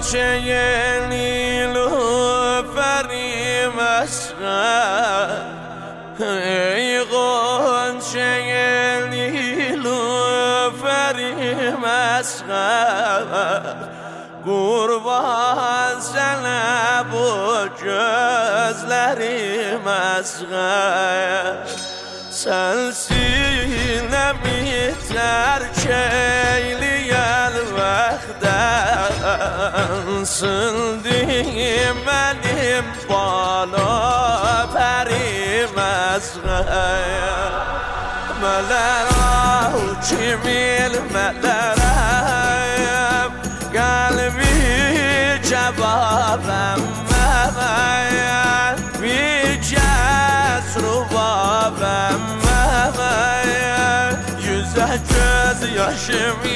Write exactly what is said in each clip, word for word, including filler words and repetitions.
غنچه نیلوفری مسخر ای غنچه نیلوفری مسخر قربان sana bu gözlerim asgar sensin mi terk eyleyen vakten sındım benim bana perim asgar meler kimil meler kalbi cevabım memeyen bir kez rubabım memeyen yüze göz yaşımı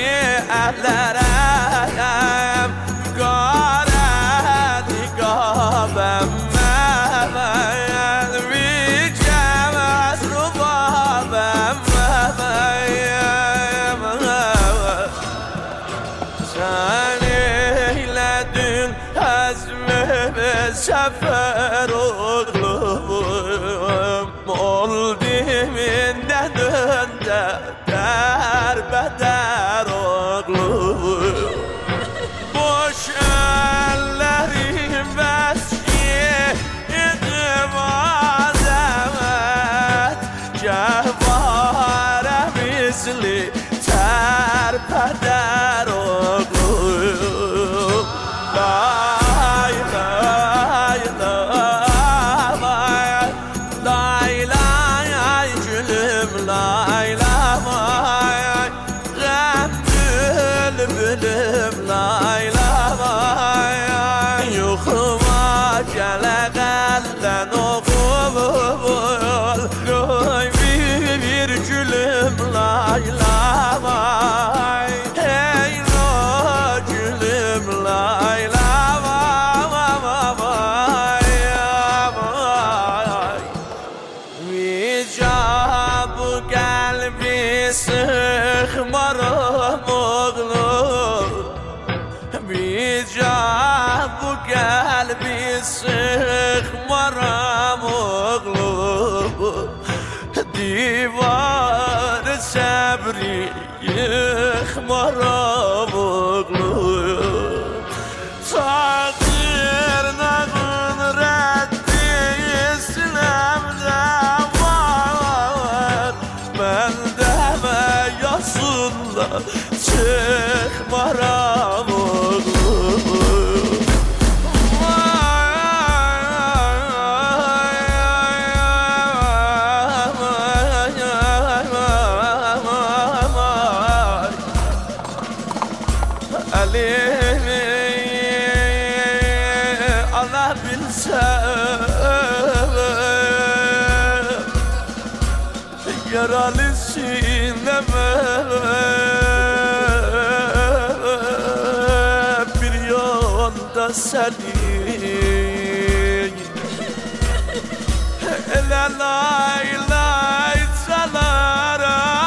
ellerem kara nikabım memeyen bir kez rubabım memeyen sen eyledin hazmimi sefer oğlum oldu minden önde derbeder oğlum boş ellerim besyedim azamet cevare misli terpeder oğlum lay lay lay lay lay gülüm lay lay gam bülbülüm lay lay yuxuma gələ qəldən oğul qoy bir gülüm lay lay hey lo gülüm lay lay bu kalbi sıkmarım oğlum Bica bu kalbi sıkmarım oğlum Divar sabri yıkmarım oğlum Takdir nağın reddi İslam'da ben deme yasında çıkmaram oğlum Ali Allah bilsem yaralı sineme bir yanda senin la lay lay salarım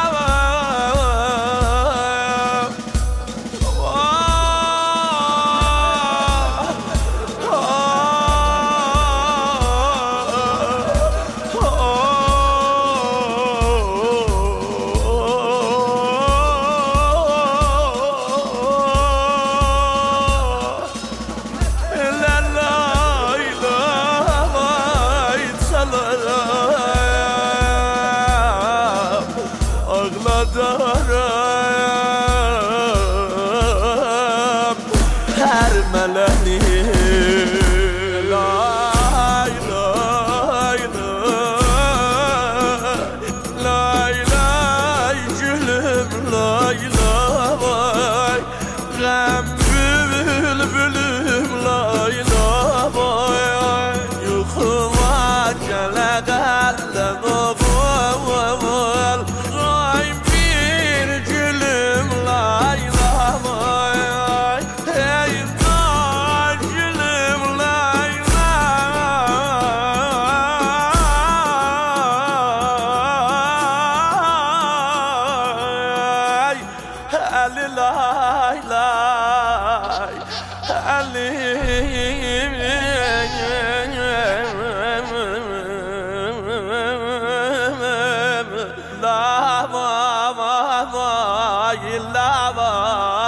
ağladarım her meleni lay lay lay lay lay gülüm lay lay gam bülbülüm lay lay yuxuma gələ qəldən oğul lay lay عليم لا ما ما لا ما